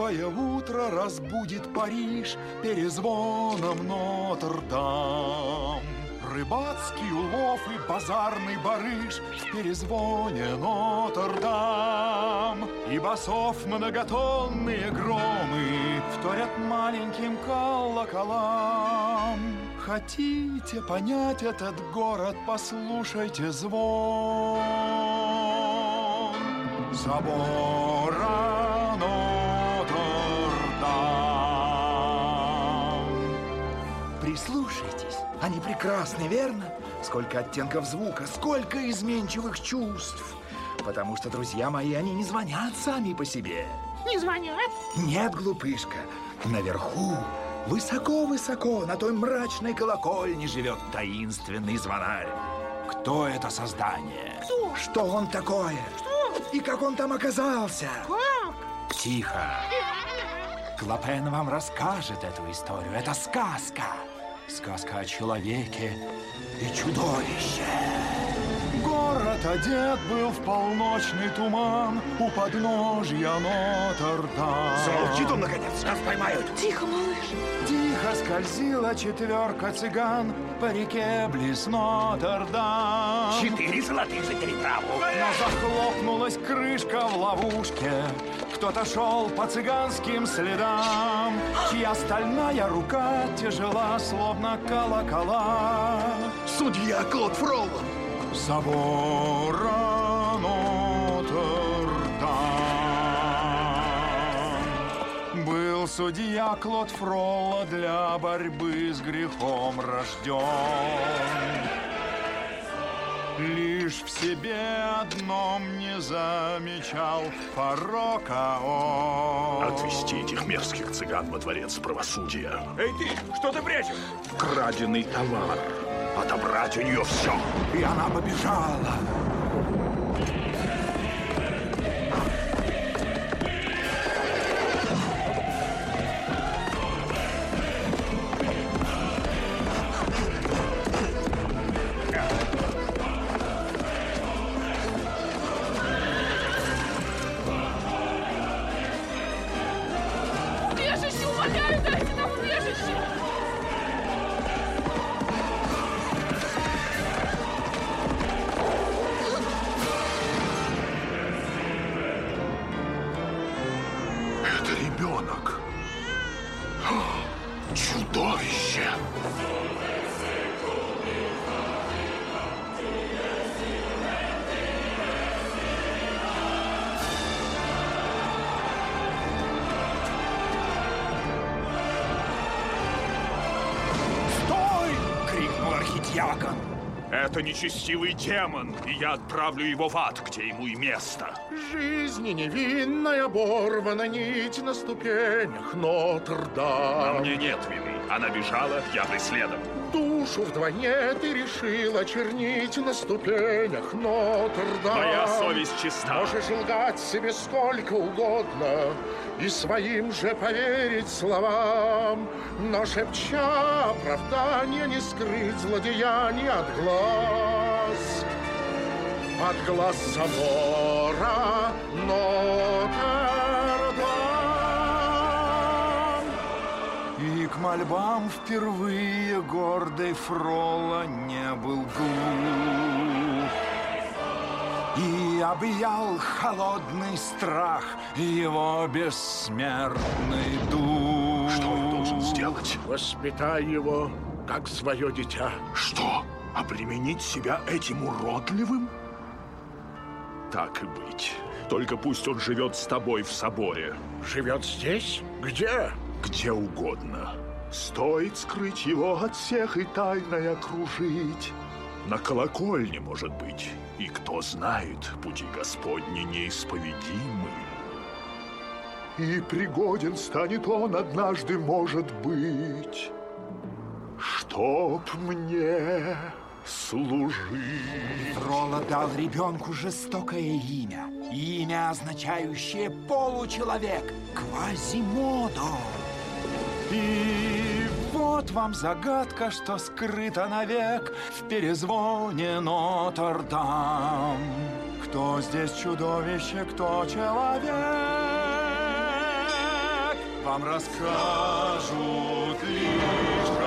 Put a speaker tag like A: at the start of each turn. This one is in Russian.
A: Новое утро разбудит Париж перезвоном Нотр-Дам. Рыбацкий улов и базарный барыш в перезвоне Нотр-Дам. И басов многотонные громы вторят маленьким колоколам. Хотите понять этот город, послушайте звон собора Нотр-Дам.
B: Прислушайтесь, они прекрасны, верно? Сколько оттенков звука, сколько изменчивых чувств. Потому что, друзья мои, они не звонят сами по себе.
C: Не звонят?
B: Нет, глупышка, наверху, высоко-высоко, на той мрачной колокольне живет таинственный звонарь. Кто это создание?
C: Кто?
B: Что он такое?
C: Что?
B: И как он там оказался?
C: Как?
B: Тихо. Клопен вам расскажет эту историю. Это сказка. Сказка о человеке и чудовище.
A: Город одет был в полночный туман у подножья Нотр-Дам.
B: Замолчит он, наконец, нас поймают.
C: Тихо, малыш.
A: Тихо скользила четверка цыган по реке близ Нотр-Дам.
B: 4 золотых за переправу.
A: Но захлопнулась крышка в ловушке. Кто-то шел по цыганским следам, чья стальная рука тяжела, словно колокола.
B: Судья Клод Фролло.
A: Собора Нотр-Дам. Был судья Клод Фролло для борьбы с грехом рожден. Лишь в себе одном не замечал порока он.
D: Отвести этих мерзких цыган во дворец правосудия.
E: Эй ты, что ты прячешь?
D: Краденый товар. Отобрать у нее все.
B: И она побежала.
C: Убежище, умоляю, дайте нам убежище!
D: Это ребенок. Чудовище.
B: «Стой!» — крикнул архидиакон.
D: Это нечестивый демон, и я отправлю его в ад, где ему и место.
E: Жизнь невинная, оборвана нить на ступенях
D: А
E: Нотр-Дам.
D: мне нет вины. Она бежала, я преследовал.
E: Душу вдвойне ты решил очернить на ступенях Нотр-Дам.
D: Моя совесть чиста.
E: Можешь лгать себе сколько угодно и своим же поверить словам, но, шепча оправдание, не скрыть злодеяний от глаз. От глаз собора Нотр-Дам.
A: И к мольбам впервые гордый Фролло не был глух. И объял холодный страх его бессмертный дух.
D: Что он должен сделать?
E: Воспитай его, как свое дитя.
D: Что? Обременить себя этим уродливым? Так и быть. Только пусть он живет с тобой в соборе.
E: Живет здесь? Где?
D: Где угодно. Стоит скрыть его от всех и тайной окружить. На колокольне, может быть. И кто знает, пути Господни неисповедимы. И пригоден станет он однажды, может быть, чтоб мне служить.
B: Фролло дал ребенку жестокое имя. Имя, означающее получеловек. Квазимодо.
A: И вот вам загадка, что скрыта навек в перезвоне Нотр-Дам. Кто здесь чудовище, кто человек? вам расскажут лишь